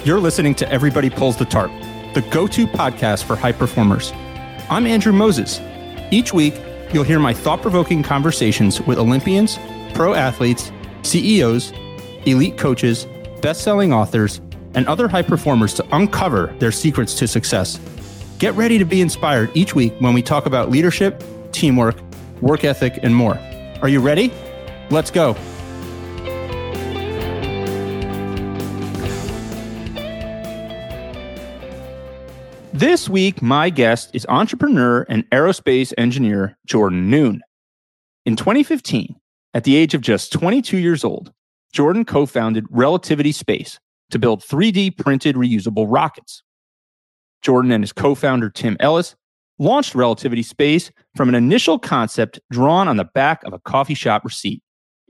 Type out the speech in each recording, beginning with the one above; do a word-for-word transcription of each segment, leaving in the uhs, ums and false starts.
You're listening to Everybody Pulls the Tarp, the go-to podcast for high performers. I'm Andrew Moses. Each week, you'll hear my thought-provoking conversations with Olympians, pro athletes, C E Os, elite coaches, best-selling authors, and other high performers to uncover their secrets to success. Get ready to be inspired each week when we talk about leadership, teamwork, work ethic, and more. Are you ready? Let's go. This week, my guest is entrepreneur and aerospace engineer Jordan Noon. In twenty fifteen, at the age of just twenty-two years old, Jordan co-founded Relativity Space to build three D printed reusable rockets. Jordan and his co-founder Tim Ellis launched Relativity Space from an initial concept drawn on the back of a coffee shop receipt.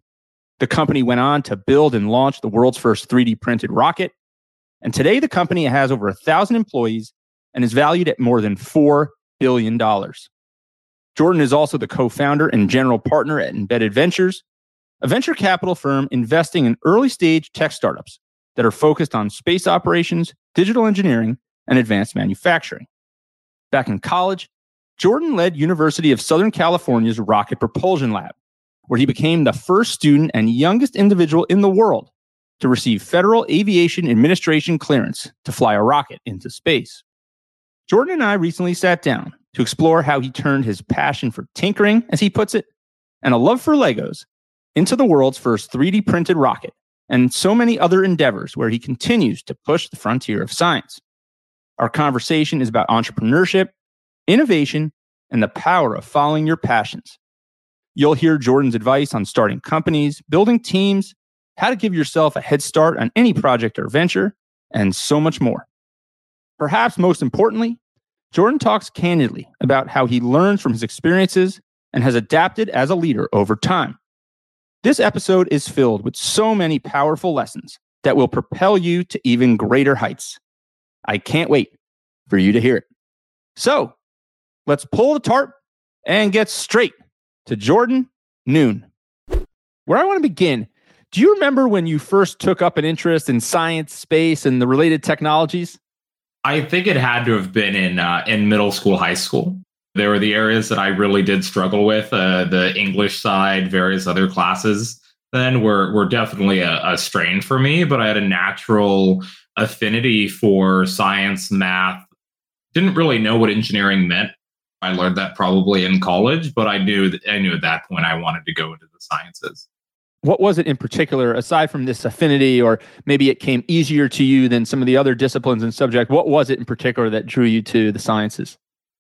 The company went on to build and launch the world's first three D printed rocket, and today the company has over a thousand employees and is valued at more than four billion dollars. Jordan is also the co-founder and general partner at Embedded Ventures, a venture capital firm investing in early-stage tech startups that are focused on space operations, digital engineering, and advanced manufacturing. Back in college, Jordan led University of Southern California's Rocket Propulsion Lab, where he became the first student and youngest individual in the world to receive Federal Aviation Administration clearance to fly a rocket into space. Jordan and I recently sat down to explore how he turned his passion for tinkering, as he puts it, and a love for Legos into the world's first three D printed rocket, and so many other endeavors where he continues to push the frontier of science. Our conversation is about entrepreneurship, innovation, and the power of following your passions. You'll hear Jordan's advice on starting companies, building teams, how to give yourself a head start on any project or venture, and so much more. Perhaps most importantly, Jordan talks candidly about how he learns from his experiences and has adapted as a leader over time. This episode is filled with so many powerful lessons that will propel you to even greater heights. I can't wait for you to hear it. So, let's pull the tarp and get straight to Jordan Noon. Where I want to begin, do you remember when you first took up an interest in science, space, and the related technologies? I think it had to have been in uh, in middle school, high school. There were the areas that I really did struggle with. Uh, the English side, various other classes then were were definitely a, a strain for me, but I had a natural affinity for science, math. Didn't really know what engineering meant. I learned that probably in college, but I knew that, I knew at that point I wanted to go into the sciences. What was it in particular, aside from this affinity, or maybe it came easier to you than some of the other disciplines and subject? What was it in particular that drew you to the sciences?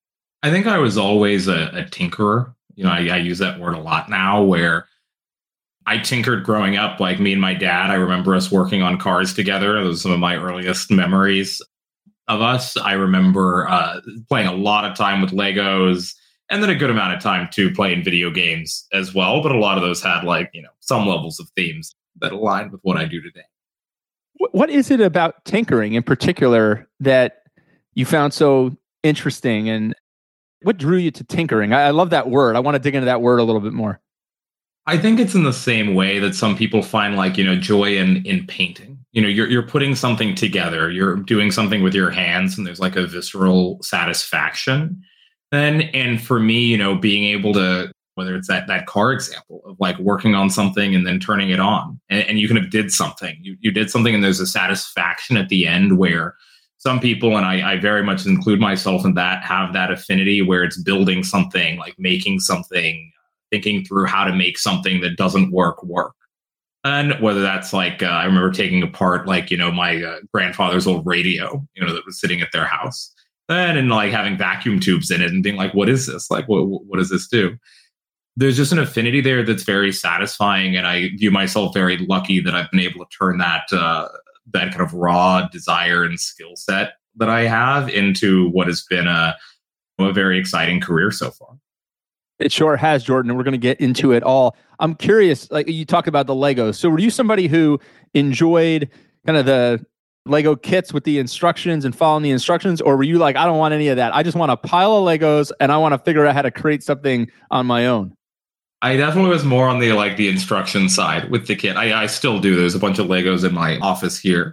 I think I was always a, a tinkerer. You know, I, I use that word a lot now, where I tinkered growing up. Like me and my dad, I remember us working on cars together. Those are some of my earliest memories of us. I remember uh, playing a lot of time with Legos, and then a good amount of time to play in video games as well. But a lot of those had, like, you know, some levels of themes that aligned with what I do today. What is it about tinkering in particular that you found so interesting, and what drew you to tinkering? I, I love that word. I want to dig into that word a little bit more. I think it's in the same way that some people find, like, you know, joy in in painting. You know, you're you're putting something together, you're doing something with your hands, and there's like a visceral satisfaction. Then, and for me, you know, being able to, whether it's that that car example of like working on something and then turning it on, and, and you kind of did something, you you did something, and there's a satisfaction at the end where some people, and I, I very much include myself in that, have that affinity where it's building something, like making something, thinking through how to make something that doesn't work work. And whether that's like, uh, I remember taking apart, like, you know, my uh, grandfather's old radio, you know, that was sitting at their house. And, and like having vacuum tubes in it and being like, what is this? Like, what, what does this do? There's just an affinity there that's very satisfying. And I view myself very lucky that I've been able to turn that, uh, that kind of raw desire and skill set that I have into what has been a, a very exciting career so far. It sure has, Jordan, and we're going to get into it all. I'm curious, like you talked about the Legos. So were you somebody who enjoyed kind of the Lego kits with the instructions and following the instructions? Or were you like, I don't want any of that. I just want a pile of Legos and I want to figure out how to create something on my own? I definitely was more on the like the instruction side with the kit. I, I still do. There's a bunch of Legos in my office here.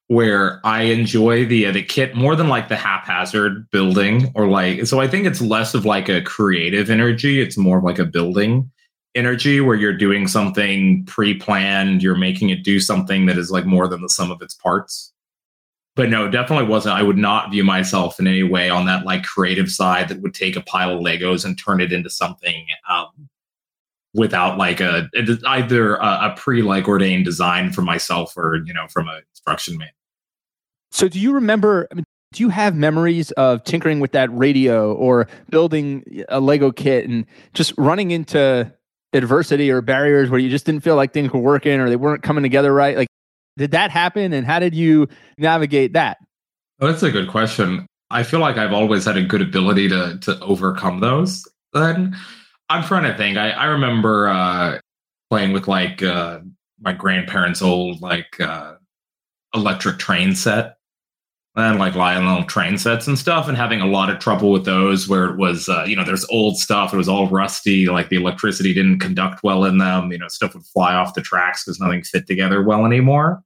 where I enjoy the uh, the kit more than like the haphazard building or like. So I think it's less of like a creative energy. It's more of like a building energy where you're doing something pre-planned. You're making it do something that is like more than the sum of its parts. But no, definitely wasn't. I would not view myself in any way on that like creative side that would take a pile of Legos and turn it into something um, without like a either a, a pre like ordained design for myself or you know from an instruction manual. So, do you remember? I mean, do you have memories of tinkering with that radio or building a Lego kit and just running into adversity or barriers where you just didn't feel like things were working or they weren't coming together right? Like, did that happen, and how did you navigate that? Oh, that's a good question. I feel like I've always had a good ability to to overcome those. Then I'm trying to think. I, I remember uh, playing with like uh, my grandparents' old like uh, electric train set and like Lionel train sets and stuff, and having a lot of trouble with those where it was uh, you know there's old stuff. It was all rusty. Like the electricity didn't conduct well in them. You know, stuff would fly off the tracks because nothing fit together well anymore.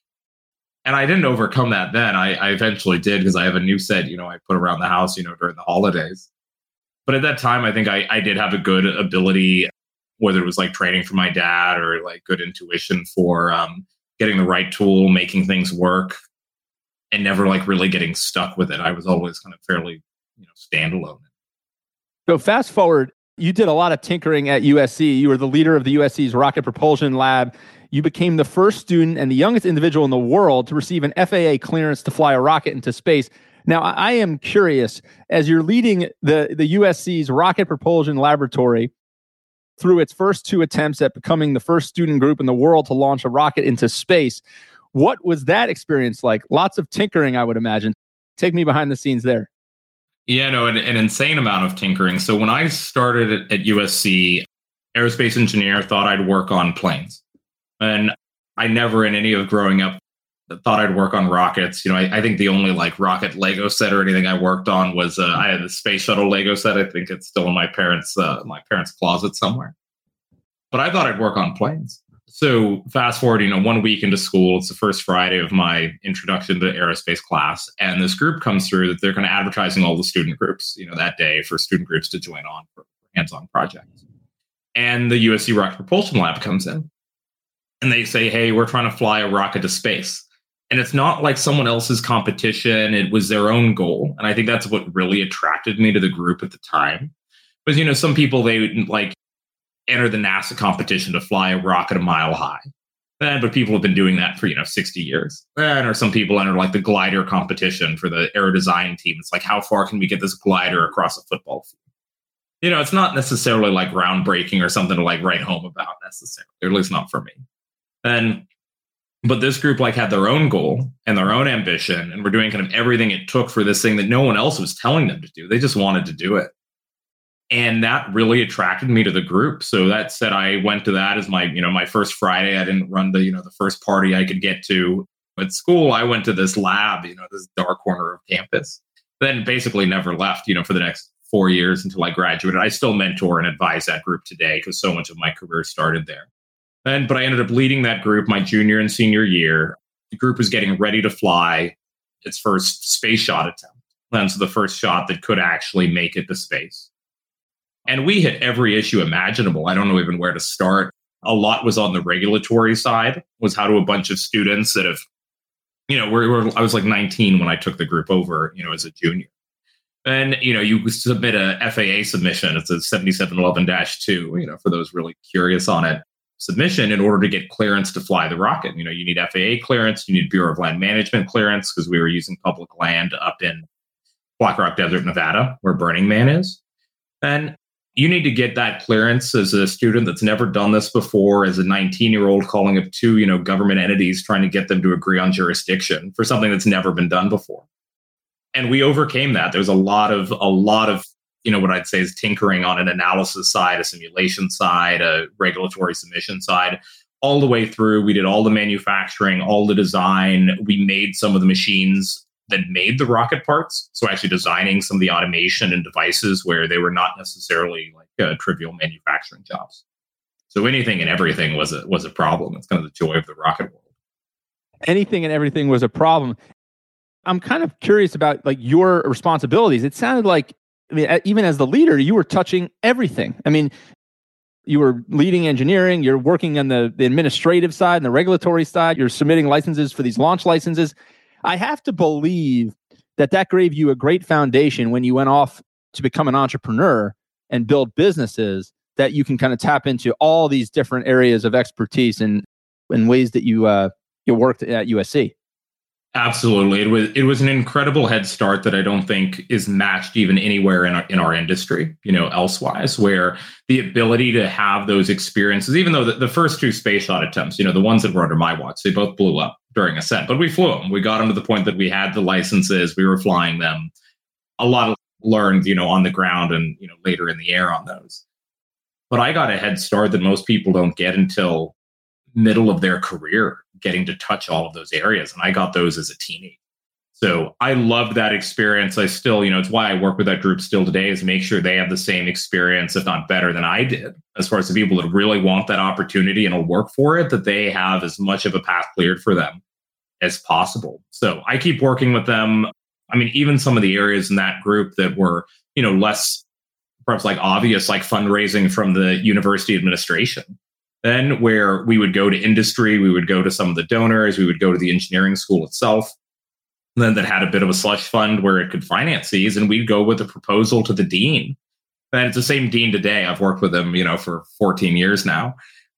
And I didn't overcome that then. I, I eventually did because I have a new set, you know, I put around the house, you know, during the holidays. But at that time, I think I, I did have a good ability, whether it was like training from my dad or like good intuition for um, getting the right tool, making things work, and never like really getting stuck with it. I was always kind of fairly, you know, standalone. So fast forward, you did a lot of tinkering at U S C. You were the leader of the U S C's Rocket Propulsion Lab. You became the first student and the youngest individual in the world to receive an F A A clearance to fly a rocket into space. Now, I am curious, as you're leading the, the U S C's Rocket Propulsion Laboratory through its first two attempts at becoming the first student group in the world to launch a rocket into space, what was that experience like? Lots of tinkering, I would imagine. Take me behind the scenes there. Yeah, no, an, an insane amount of tinkering. So when I started at, at U S C, aerospace engineer, thought I'd work on planes. And I never in any of growing up thought I'd work on rockets. You know, I, I think the only like rocket Lego set or anything I worked on was uh, I had the space shuttle Lego set. I think it's still in my parents' uh, my parents' closet somewhere. But I thought I'd work on planes. So fast forward, you know, one week into school, it's the first Friday of my introduction to aerospace class, and this group comes through that they're kind of advertising all the student groups, you know, that day for student groups to join on for hands-on projects. And the U S C Rocket Propulsion Lab comes in. And they say, hey, we're trying to fly a rocket to space. And it's not like someone else's competition. It was their own goal. And I think that's what really attracted me to the group at the time. Because, you know, some people, they would like enter the NASA competition to fly a rocket a mile high. And, but people have been doing that for, you know, sixty years. And, or some people enter like the glider competition for the aero design team. It's like, how far can we get this glider across a football field? You know, it's not necessarily like groundbreaking or something to like write home about necessarily, or at least not for me. And but this group like had their own goal and their own ambition, and were doing kind of everything it took for this thing that no one else was telling them to do. They just wanted to do it. And that really attracted me to the group. So that said, I went to that as my, you know, my first Friday. I didn't run the, you know, the first party I could get to at school. I went to this lab, you know, this dark corner of campus. Then basically never left, you know, for the next four years until I graduated. I still mentor and advise that group today because so much of my career started there. And, but I ended up leading that group my junior and senior year. The group was getting ready to fly its first space shot attempt. And so the first shot that could actually make it to space. And we hit every issue imaginable. I don't know even where to start. A lot was on the regulatory side, was how do a bunch of students that have, you know, we're, we're, I was like nineteen when I took the group over, you know, as a junior. And, you know, you submit a F A A submission. It's a seventy-seven eleven dash two, you know, for those really curious on it. Submission in order to get clearance to fly the rocket. You know, you need F A A clearance, you need Bureau of Land Management clearance because we were using public land up in Black Rock Desert, Nevada, where Burning Man is. And you need to get that clearance as a student that's never done this before, as a nineteen-year-old calling up two, you know, government entities trying to get them to agree on jurisdiction for something that's never been done before. And we overcame that. There's a lot of a lot of you know, what I'd say is tinkering on an analysis side, a simulation side, a regulatory submission side, all the way through. We did all the manufacturing, all the design. We made some of the machines that made the rocket parts. So actually designing some of the automation and devices where they were not necessarily like uh, trivial manufacturing jobs. So anything and everything was a, was a problem. It's kind of the joy of the rocket world. anything and everything was a problem. I'm kind of curious about like your responsibilities. It sounded like, I mean, even as the leader, you were touching everything. I mean, you were leading engineering, you're working on the, the administrative side and the regulatory side, you're submitting licenses for these launch licenses. I have to believe that that gave you a great foundation when you went off to become an entrepreneur and build businesses, that you can kind of tap into all these different areas of expertise and in ways that you uh, you worked at U S C. Absolutely. It was it was an incredible head start that I don't think is matched even anywhere in our, in our industry, you know, elsewise, where the ability to have those experiences, even though the, the first two space shot attempts, you know, the ones that were under my watch, they both blew up during ascent, but we flew them. We got them to the point that we had the licenses, we were flying them. A lot of learned, you know, on the ground and, you know, later in the air on those. But I got a head start that most people don't get until middle of their career, getting to touch all of those areas. And I got those as a teenager. So I loved that experience. I still, you know, it's why I work with that group still today, is make sure they have the same experience, if not better than I did, as far as the people that really want that opportunity and will work for it, that they have as much of a path cleared for them as possible. So I keep working with them. I mean, even some of the areas in that group that were, you know, less perhaps like obvious, like fundraising from the university administration. Then where we would go to industry, we would go to some of the donors, we would go to the engineering school itself. And then that had a bit of a slush fund where it could finance these. And we'd go with a proposal to the dean. And it's the same dean today. I've worked with him, you know, for fourteen years now.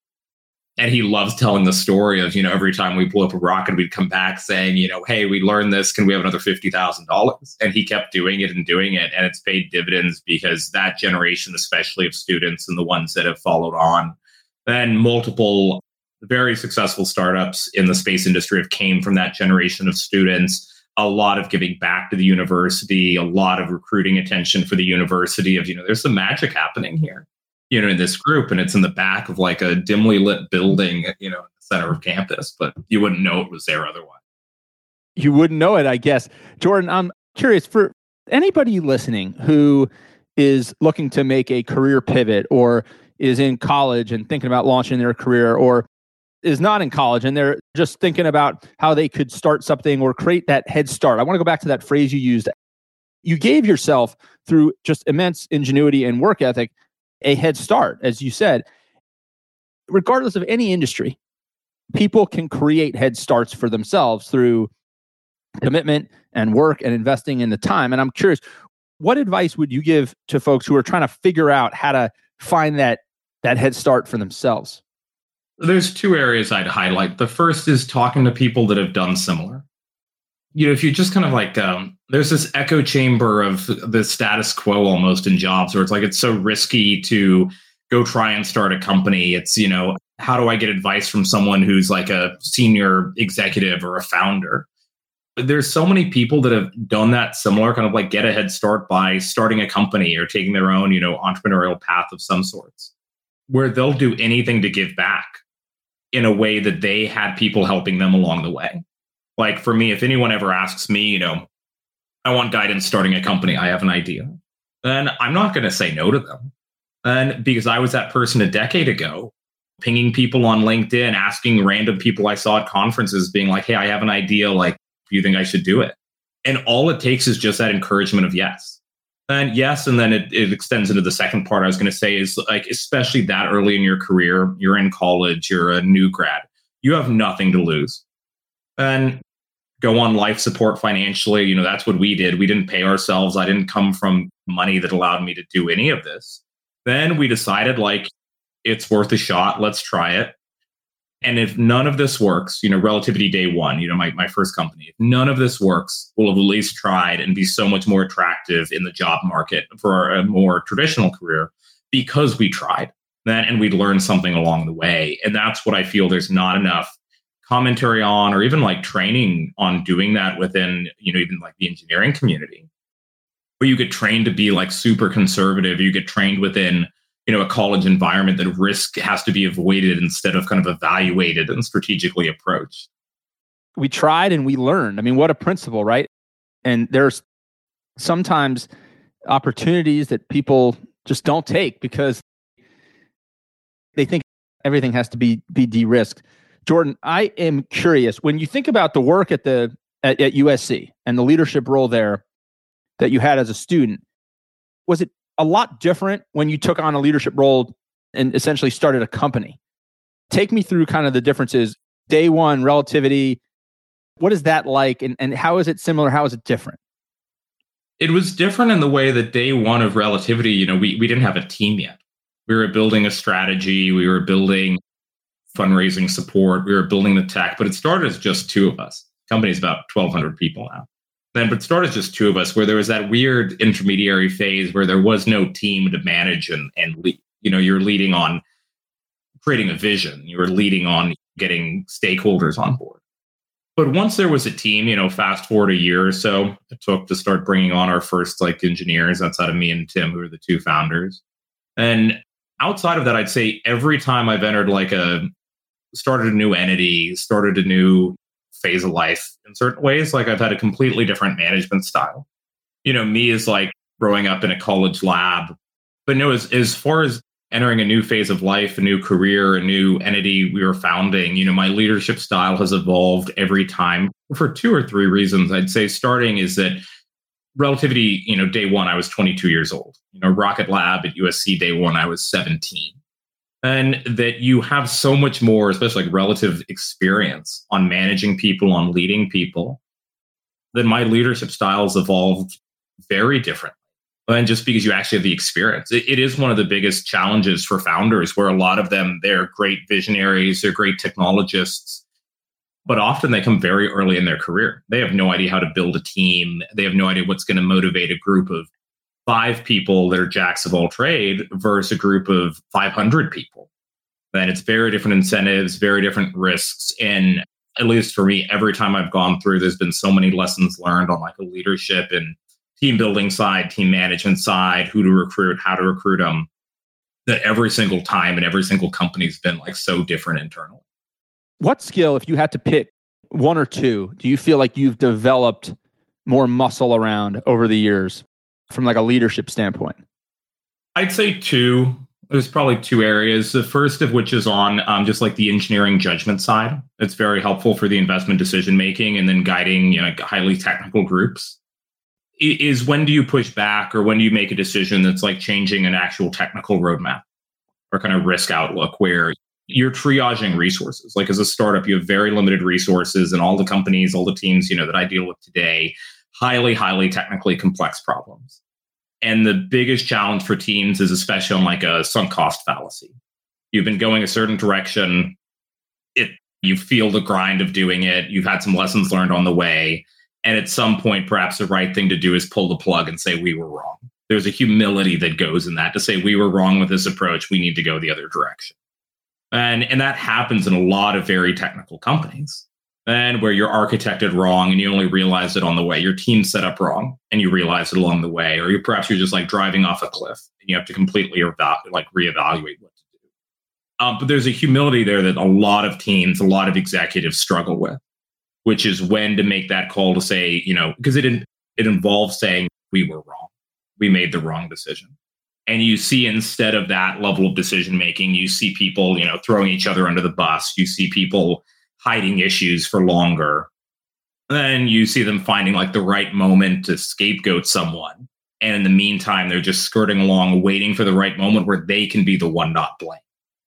And he loves telling the story of, you know, every time we blew up a rocket, we'd come back saying, you know, hey, we learned this. Can we have another fifty thousand dollars? And he kept doing it and doing it. And it's paid dividends because that generation, especially of students and the ones that have followed on, then multiple very successful startups in the space industry have came from that generation of students. A lot of giving back to the university, a lot of recruiting attention for the university of, you know, there's some magic happening here, you know, in this group. And it's in the back of like a dimly lit building, you know, in the center of campus, but you wouldn't know it was there otherwise. You wouldn't know it, I guess. Jordan, I'm curious, for anybody listening who is looking to make a career pivot or is in college and thinking about launching their career, or is not in college and they're just thinking about how they could start something or create that head start. I want to go back to that phrase you used. You gave yourself, through just immense ingenuity and work ethic, a head start, as you said. Regardless of any industry, people can create head starts for themselves through commitment and work and investing in the time. And I'm curious, what advice would you give to folks who are trying to figure out how to find that that head start for themselves? There's two areas I'd highlight. The first is talking to people that have done similar. You know, if you just kind of like, um, there's this echo chamber of the status quo almost in jobs where it's like, it's so risky to go try and start a company. It's, you know, how do I get advice from someone who's like a senior executive or a founder? There's so many people that have done that similar, kind of like get a head start by starting a company or taking their own, you know, entrepreneurial path of some sorts, where they'll do anything to give back in a way that they had people helping them along the way. Like for me, if anyone ever asks me, you know, I want guidance starting a company, I have an idea, then I'm not going to say no to them. And because I was that person a decade ago, pinging people on LinkedIn, asking random people I saw at conferences, being like, hey, I have an idea. Like, do you think I should do it? And all it takes is just that encouragement of yes. And yes, and then it, it extends into the second part I was going to say is like, especially that early in your career, you're in college, you're a new grad, you have nothing to lose. And go on life support financially. You know, that's what we did. We didn't pay ourselves. I didn't come from money that allowed me to do any of this. Then we decided like, it's worth a shot. Let's try it. And if none of this works, you know, Relativity Day One, you know, my, my first company, if none of this works, we'll have at least tried and be so much more attractive in the job market for a more traditional career because we tried that and we learned something along the way. And that's what I feel there's not enough commentary on, or even like training on doing that within, you know, even like the engineering community, where you get trained to be like super conservative. You get trained within, you know, a college environment that risk has to be avoided instead of kind of evaluated and strategically approached. We tried and we learned. I mean, what a principle, right? And there's sometimes opportunities that people just don't take because they think everything has to be be de-risked. Jordan, I am curious, when you think about the work at the at, at U S C and the leadership role there that you had as a student, was it a lot different when you took on a leadership role and essentially started a company? Take me through kind of the differences. Day one, relativity, what is that like? And, and how is it similar? How is it different? It was different in the way that day one of Relativity, you know, we, we didn't have a team yet. We were building a strategy. We were building fundraising support. We were building the tech, but it started as just two of us. The company's about twelve hundred people now. Then, but it started as just two of us, where there was that weird intermediary phase where there was no team to manage and, and lead. You know, you're leading on creating a vision. You were leading on getting stakeholders on board. But once there was a team, you know, fast forward a year or so, it took to start bringing on our first like engineers outside of me and Tim, who are the two founders. And outside of that, I'd say every time I've entered like a, started a new entity, started a new phase of life in certain ways, like I've had a completely different management style. You know, me is like growing up in a college lab. But no, as, as far as entering a new phase of life, a new career, a new entity we were founding, you know, my leadership style has evolved every time for two or three reasons. I'd say starting is that Relativity, you know, day one, I was twenty-two years old. You know, Rocket Lab at U S C day one, I was seventeen. And that you have so much more, especially like relative experience on managing people, on leading people, that my leadership styles evolved very differently. And just because you actually have the experience, it, it is one of the biggest challenges for founders, where a lot of them, they're great visionaries, they're great technologists, but often they come very early in their career. They have no idea how to build a team. They have no idea what's going to motivate a group of five people that are jacks of all trade versus a group of five hundred people. And it's very different incentives, very different risks. And at least for me, every time I've gone through, there's been so many lessons learned on like a leadership and team building side, team management side, who to recruit, how to recruit them, that every single time and every single company's been like so different internally. What skill, if you had to pick one or two, do you feel like you've developed more muscle around over the years from like a leadership standpoint? I'd say two. There's probably two areas. The first of which is on um, just like the engineering judgment side. It's very helpful for the investment decision making and then guiding, you know, highly technical groups. Is when do you push back, or when do you make a decision that's like changing an actual technical roadmap or kind of risk outlook, where you're triaging resources. Like as a startup, you have very limited resources, and all the companies, all the teams, you know, that I deal with today, highly, highly technically complex problems. And the biggest challenge for teams is especially on like a sunk cost fallacy. You've been going a certain direction. It, you feel the grind of doing it. You've had some lessons learned on the way. And at some point, perhaps the right thing to do is pull the plug and say, we were wrong. There's a humility that goes in that to say, we were wrong with this approach. We need to go the other direction. And, and that happens in a lot of very technical companies, and where you're architected wrong and you only realize it on the way. Your team's set up wrong and you realize it along the way. Or you perhaps you're just like driving off a cliff and you have to completely eva- like reevaluate what to do. Um, but there's a humility there that a lot of teams, a lot of executives struggle with, which is when to make that call to say, you know, because it it involves saying we were wrong. We made the wrong decision. And you see, instead of that level of decision making, you see people, you know, throwing each other under the bus. You see people hiding issues for longer. Then you see them finding like the right moment to scapegoat someone. And in the meantime, they're just skirting along, waiting for the right moment where they can be the one not blamed.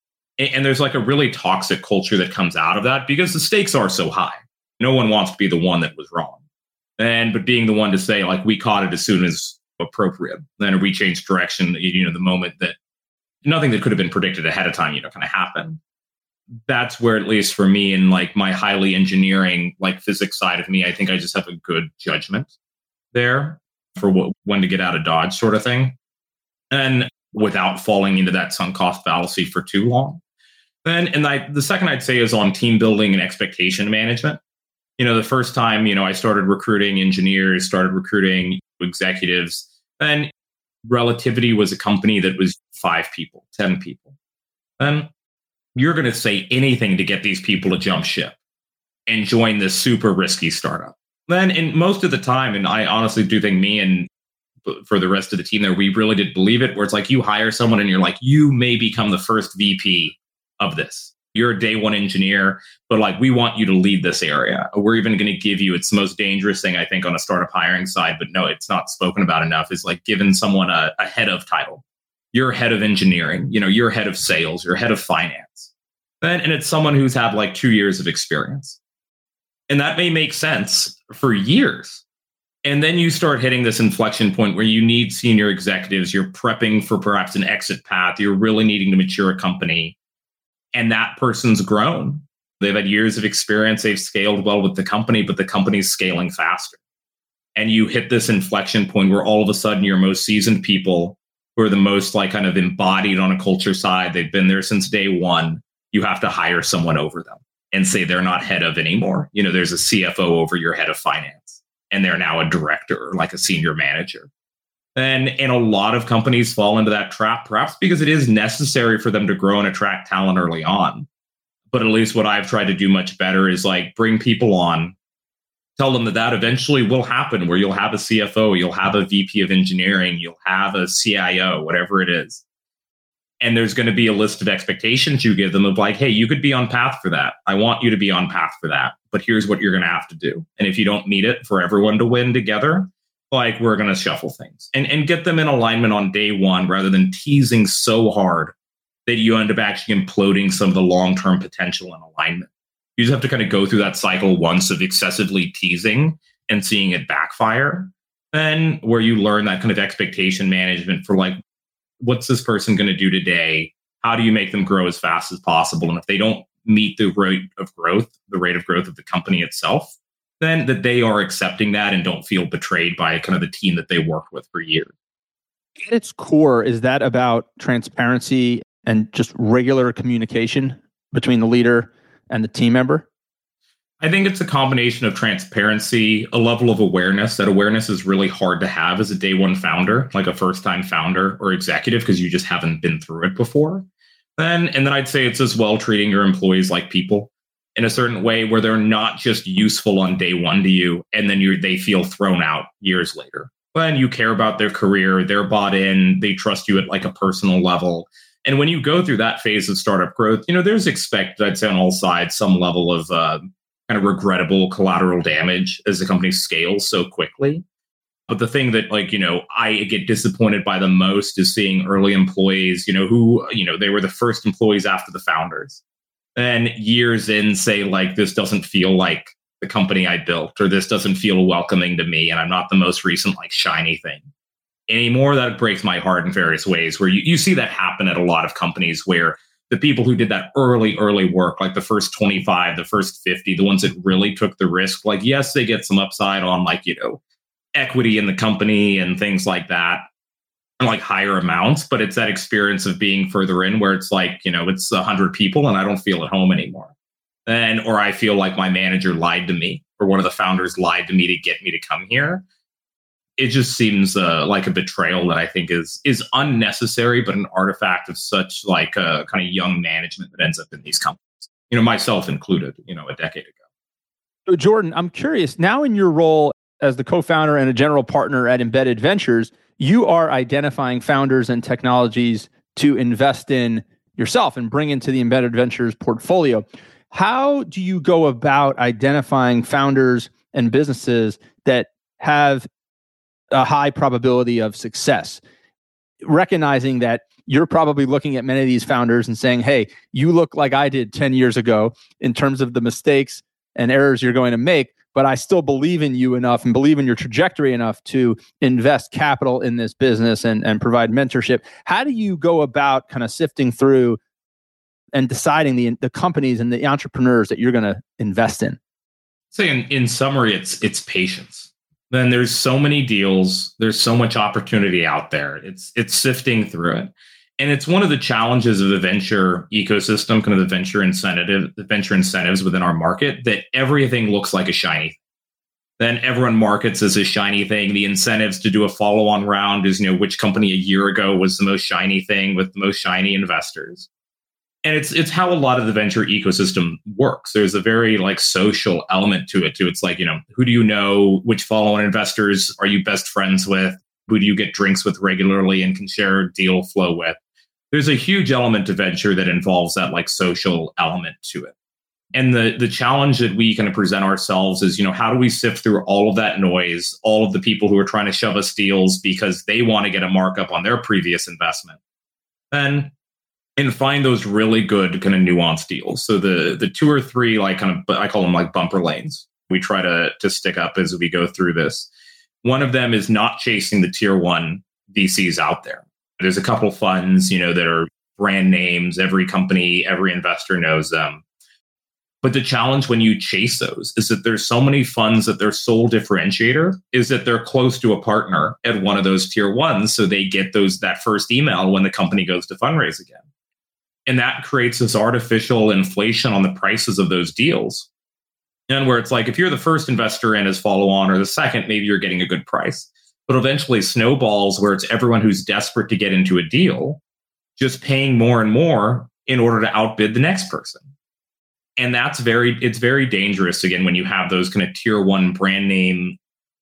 And there's like a really toxic culture that comes out of that because the stakes are so high. No one wants to be the one that was wrong. And but being the one to say, like, we caught it as soon as appropriate, then we changed direction, you know, the moment that nothing that could have been predicted ahead of time, you know, kind of happened. That's where, at least for me, and like my highly engineering, like physics side of me, I think I just have a good judgment there for what, when to get out of Dodge sort of thing. And without falling into that sunk cost fallacy for too long. Then, and I, the second I'd say is on team building and expectation management. You know, the first time, you know, I started recruiting engineers, started recruiting executives, and Relativity was a company that was five people, ten people. And you're going to say anything to get these people to jump ship and join this super risky startup. Then, in most of the time, and I honestly do think me and for the rest of the team there, we really did believe it, where it's like you hire someone and you're like, you may become the first V P of this. You're a day one engineer, but like, we want you to lead this area. We're even going to give you, it's the most dangerous thing, I think, on a startup hiring side, but no, it's not spoken about enough, is like giving someone a, a head of title. You're head of engineering, you know, you're head of sales, you're head of finance. And, and it's someone who's had like two years of experience. And that may make sense for years. And then you start hitting this inflection point where you need senior executives, you're prepping for perhaps an exit path, you're really needing to mature a company. And that person's grown. They've had years of experience. They've scaled well with the company, but the company's scaling faster. And you hit this inflection point where all of a sudden your most seasoned people who are the most like kind of embodied on a culture side, they've been there since day one. You have to hire someone over them and say they're not head of anymore. You know, there's a C F O over your head of finance, and they're now a director or like a senior manager. And, and a lot of companies fall into that trap, perhaps because it is necessary for them to grow and attract talent early on. But at least what I've tried to do much better is like bring people on, tell them that that eventually will happen, where you'll have a C F O, you'll have a V P of engineering, you'll have a C I O, whatever it is. And there's going to be a list of expectations you give them of like, hey, you could be on path for that. I want you to be on path for that. But here's what you're going to have to do. And if you don't meet it for everyone to win together, like we're going to shuffle things and, and get them in alignment on day one rather than teasing so hard that you end up actually imploding some of the long-term potential and alignment. You just have to kind of go through that cycle once of excessively teasing and seeing it backfire. Then where you learn that kind of expectation management for like, what's this person going to do today? How do you make them grow as fast as possible? And if they don't meet the rate of growth, the rate of growth of the company itself, then that they are accepting that and don't feel betrayed by kind of the team that they worked with for years. At its core, is that about transparency and just regular communication between the leader and the team member? I think it's a combination of transparency, a level of awareness. That awareness is really hard to have as a day one founder, like a first time founder or executive, because you just haven't been through it before. Then, and then I'd say it's as well treating your employees like people in a certain way where they're not just useful on day one to you, and then you they feel thrown out years later. When you care about their career, they're bought in, they trust you at like a personal level. And when you go through that phase of startup growth, you know, there's expected, I'd say on all sides, some level of uh, kind of regrettable collateral damage as the company scales so quickly. But the thing that, like, you know, I get disappointed by the most is seeing early employees, you know, who, you know, they were the first employees after the founders. And years in say, like, this doesn't feel like the company I built, or this doesn't feel welcoming to me, and I'm not the most recent, like, shiny thing anymore. That breaks my heart in various ways, where you, you see that happen at a lot of companies where the people who did that early, early work, like the first twenty-five, the first fifty, the ones that really took the risk, like, yes, they get some upside on, like, you know, equity in the company and things like that, and like higher amounts, but it's that experience of being further in where it's like, you know, it's a hundred people and I don't feel at home anymore. And, or I feel like my manager lied to me, or one of the founders lied to me to get me to come here. It just seems uh, like a betrayal that I think is is unnecessary, but an artifact of such like uh, kind of young management that ends up in these companies, you know, myself included, you know, a decade ago. So Jordan, I'm curious, now in your role as the co-founder and a general partner at Embedded Ventures, you are identifying founders and technologies to invest in yourself and bring into the Embedded Ventures portfolio. How do you go about identifying founders and businesses that have a high probability of success, recognizing that you're probably looking at many of these founders and saying, hey, you look like I did ten years ago in terms of the mistakes and errors you're going to make, but I still believe in you enough and believe in your trajectory enough to invest capital in this business and, and provide mentorship. How do you go about kind of sifting through and deciding the, the companies and the entrepreneurs that you're going to invest in? Say in, in summary, it's it's patience. Then there's so many deals, there's so much opportunity out there. It's it's sifting through it. And it's one of the challenges of the venture ecosystem, kind of the venture incentive, the venture incentives within our market, that everything looks like a shiny thing. Then everyone markets as a shiny thing. The incentives to do a follow-on round is, you know, which company a year ago was the most shiny thing with the most shiny investors. And it's it's how a lot of the venture ecosystem works. There's a very like social element to it too. It's like, you know, who do you know? Which follow-on investors are you best friends with? Who do you get drinks with regularly and can share deal flow with? there's a huge element to venture that involves that like social element to it. And the the challenge that we kind of present ourselves is, you know, how do we sift through all of that noise, all of the people who are trying to shove us deals because they want to get a markup on their previous investment, and and find those really good kind of nuanced deals. So the the two or three like kind of, I call them like bumper lanes, we try to to stick up as we go through this. One of them is not chasing the tier one V Cs out there. There's a couple funds, you know, that are brand names. Every company, every investor knows them. But the challenge when you chase those is that there's so many funds that their sole differentiator is that they're close to a partner at one of those tier ones. So they get those that first email when the company goes to fundraise again. And that creates this artificial inflation on the prices of those deals. And where it's like, if you're the first investor in as follow on or the second, maybe you're getting a good price. But eventually snowballs where it's everyone who's desperate to get into a deal, just paying more and more in order to outbid the next person. And that's very, it's very dangerous, again, when you have those kind of tier one brand name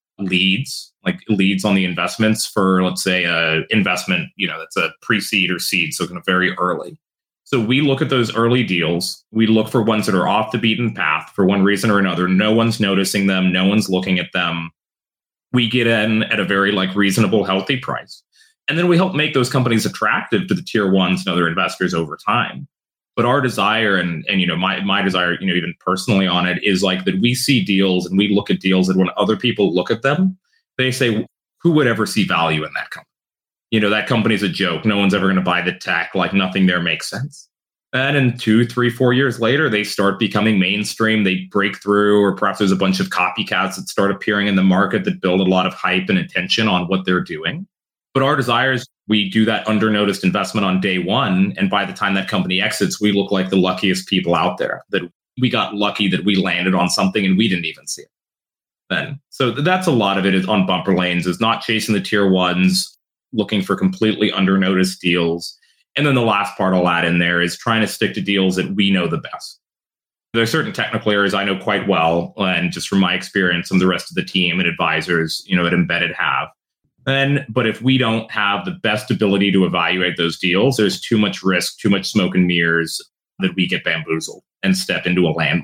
leads, like leads on the investments for, let's say, a investment, you know, that's a pre-seed or seed, so kind of very early. So we look at those early deals. We look for ones that are off the beaten path for one reason or another. No one's noticing them. No one's looking at them. We get in at a very like reasonable, healthy price. And then we help make those companies attractive to the tier ones and other investors over time. But our desire and, and you know, my my desire, you know, even personally on it is like that we see deals and we look at deals and when other people look at them, they say, who would ever see value in that company? You know, that company's a joke. No one's ever going to buy the tech. Like nothing there makes sense. And in two, three, four years later, they start becoming mainstream. They break through, or perhaps there's a bunch of copycats that start appearing in the market that build a lot of hype and attention on what they're doing. But our desire is we do that under-noticed investment on day one. And by the time that company exits, we look like the luckiest people out there, that we got lucky that we landed on something and we didn't even see it then. So that's a lot of it is on bumper lanes, is not chasing the tier ones, looking for completely under-noticed deals. And then the last part I'll add in there is trying to stick to deals that we know the best. There are certain technical areas I know quite well, and just from my experience and the rest of the team and advisors, you know, at Embedded have. And, but if we don't have the best ability to evaluate those deals, there's too much risk, too much smoke and mirrors that we get bamboozled and step into a landmine.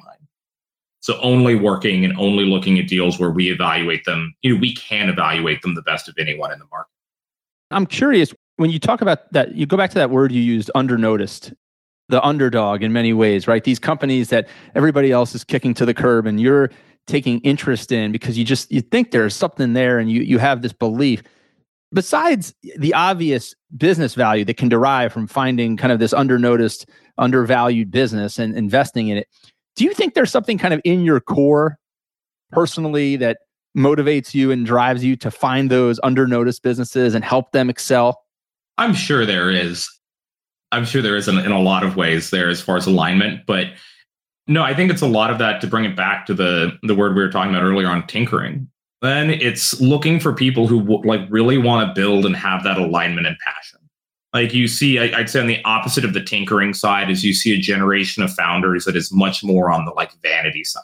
So only working and only looking at deals where we evaluate them, you know, we can evaluate them the best of anyone in the market. I'm curious, when you talk about that, you go back to that word you used, under-noticed, the underdog in many ways, right? These companies that everybody else is kicking to the curb and you're taking interest in because you just, you think there's something there and you you have this belief. Besides the obvious business value that can derive from finding kind of this under-noticed, undervalued business and investing in it, do you think there's something kind of in your core personally that motivates you and drives you to find those under-noticed businesses and help them excel? I'm sure there is. I'm sure there is in, in a lot of ways there as far as alignment, but no, I think it's a lot of that, to bring it back to the, the word we were talking about earlier on tinkering. Then it's looking for people who w- like really want to build and have that alignment and passion. Like you see, I, I'd say on the opposite of the tinkering side is you see a generation of founders that is much more on the like vanity side.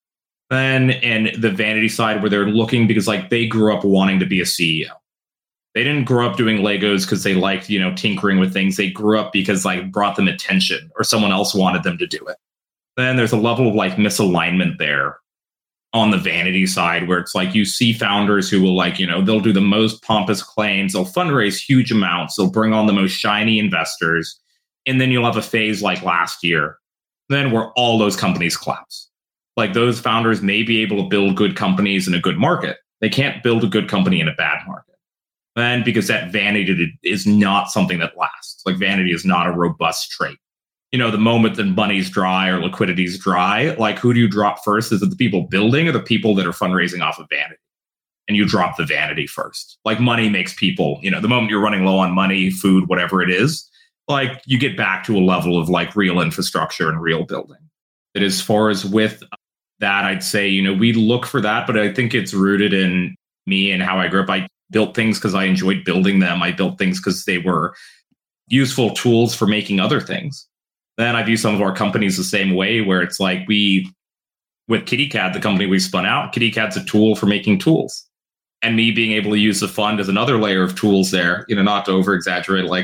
Then and the vanity side where they're looking because like they grew up wanting to be a C E O. They didn't grow up doing Legos because they liked, you know, tinkering with things. They grew up because like brought them attention or someone else wanted them to do it. Then there's a level of like misalignment there on the vanity side where it's like you see founders who will like, you know, they'll do the most pompous claims. They'll fundraise huge amounts. They'll bring on the most shiny investors. And then you'll have a phase like last year, then where all those companies collapse. Like those founders may be able to build good companies in a good market. They can't build a good company in a bad market. And because that vanity is not something that lasts. Like vanity is not a robust trait. You know, the moment that money's dry or liquidity's dry, like who do you drop first? Is it the people building or the people that are fundraising off of vanity? And you drop the vanity first. Like money makes people, you know, the moment you're running low on money, food, whatever it is, like you get back to a level of like real infrastructure and real building. But as far as with that, I'd say, you know, we look for that, but I think it's rooted in me and how I grew up. I built things because I enjoyed building them. I built things because they were useful tools for making other things. Then I view some of our companies the same way, where it's like we, with KittyCad, the company we spun out, KittyCad's a tool for making tools. And me being able to use the fund as another layer of tools there, you know, not to over exaggerate, like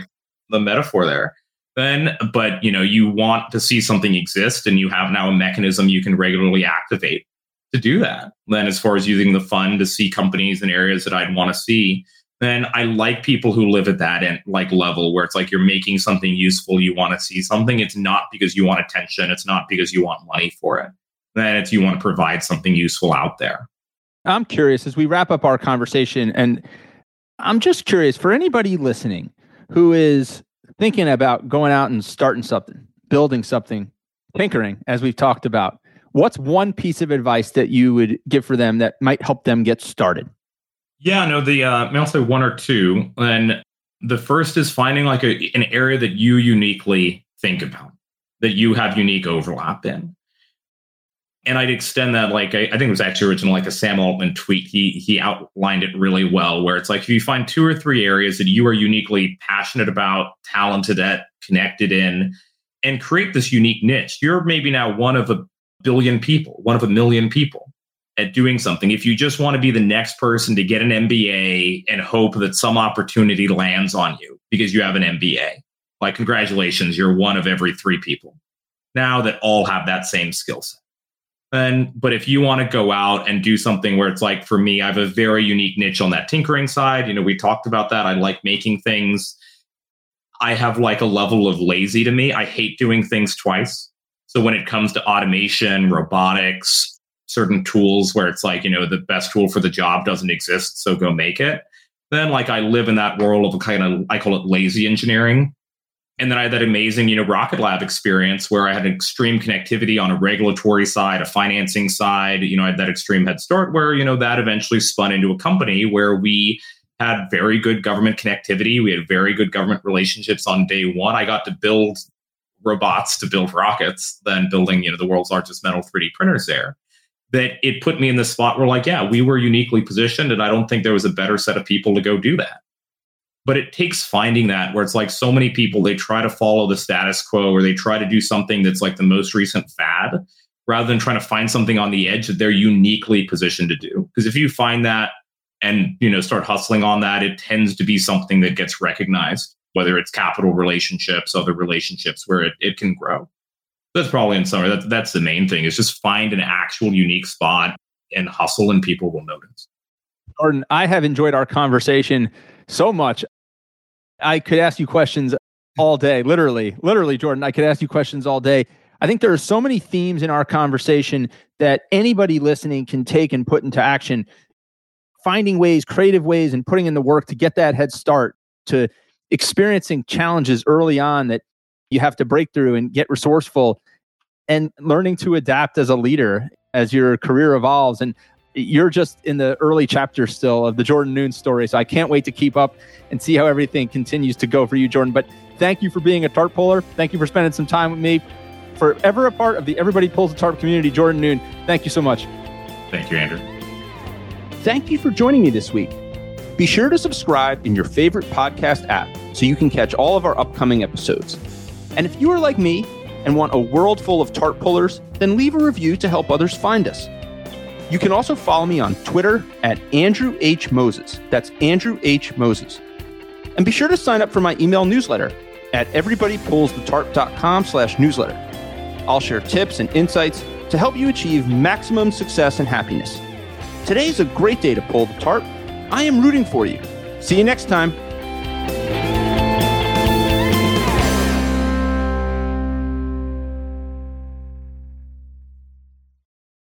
the metaphor there. Then, but you know, you want to see something exist, and you have now a mechanism you can regularly activate to do that. Then, as far as using the fund to see companies in areas that I'd want to see, then I like people who live at that end, like level where it's like you're making something useful, you want to see something. It's not because you want attention, it's not because you want money for it. Then it's you want to provide something useful out there. I'm curious as we wrap up our conversation, and I'm just curious for anybody listening who is thinking about going out and starting something, building something, tinkering, as we've talked about, what's one piece of advice that you would give for them that might help them get started? Yeah, no, the uh, I'll say one or two. And the first is finding like a, an area that you uniquely think about, that you have unique overlap in. And I'd extend that, like, I, I think it was actually original, like a Sam Altman tweet. He he outlined it really well, where it's like, if you find two or three areas that you are uniquely passionate about, talented at, connected in, and create this unique niche, you're maybe now one of a billion people, one of a million people at doing something. If you just want to be the next person to get an M B A and hope that some opportunity lands on you because you have an M B A, like, congratulations, you're one of every three people now that all have that same skill set. And, but if you want to go out and do something where it's like, for me, I have a very unique niche on that tinkering side. You know, we talked about that. I like making things. I have like a level of lazy to me. I hate doing things twice. So when it comes to automation, robotics, certain tools where it's like, you know, the best tool for the job doesn't exist, so go make it. Then like I live in that world of kind of, I call it lazy engineering. And then I had that amazing, you know, Rocket Lab experience where I had extreme connectivity on a regulatory side, a financing side. You know, I had that extreme head start where, you know, that eventually spun into a company where we had very good government connectivity. We had very good government relationships on day one. I got to build robots to build rockets, then building, you know, the world's largest metal three D printers there. That it put me in this spot where, like, yeah, we were uniquely positioned, and I don't think there was a better set of people to go do that. But it takes finding that, where it's like so many people, they try to follow the status quo, or they try to do something that's like the most recent fad, rather than trying to find something on the edge that they're uniquely positioned to do. Because if you find that and, you know, start hustling on that, it tends to be something that gets recognized, whether it's capital relationships, other relationships where it, it can grow. That's probably in summary, that, that's the main thing, is just find an actual unique spot and hustle, and people will notice. Jordan, I have enjoyed our conversation so much. I could ask you questions all day, literally, literally, Jordan, I could ask you questions all day. I think there are so many themes in our conversation that anybody listening can take and put into action, finding ways, creative ways, and putting in the work to get that head start, to experiencing challenges early on that you have to break through and get resourceful, and learning to adapt as a leader as your career evolves. And you're just in the early chapters still of the Jordan Noon story. So I can't wait to keep up and see how everything continues to go for you, Jordan. But thank you for being a TARP puller. Thank you for spending some time with me. Forever a part of the Everybody Pulls the TARP community, Jordan Noon, thank you so much. Thank you, Andrew. Thank you for joining me this week. Be sure to subscribe in your favorite podcast app so you can catch all of our upcoming episodes. And if you are like me and want a world full of TARP pullers, then leave a review to help others find us. You can also follow me on Twitter at Andrew H. Moses. That's Andrew H. Moses. And be sure to sign up for my email newsletter at everybodypullsthetarp.com slash newsletter. I'll share tips and insights to help you achieve maximum success and happiness. Today is a great day to pull the tarp. I am rooting for you. See you next time.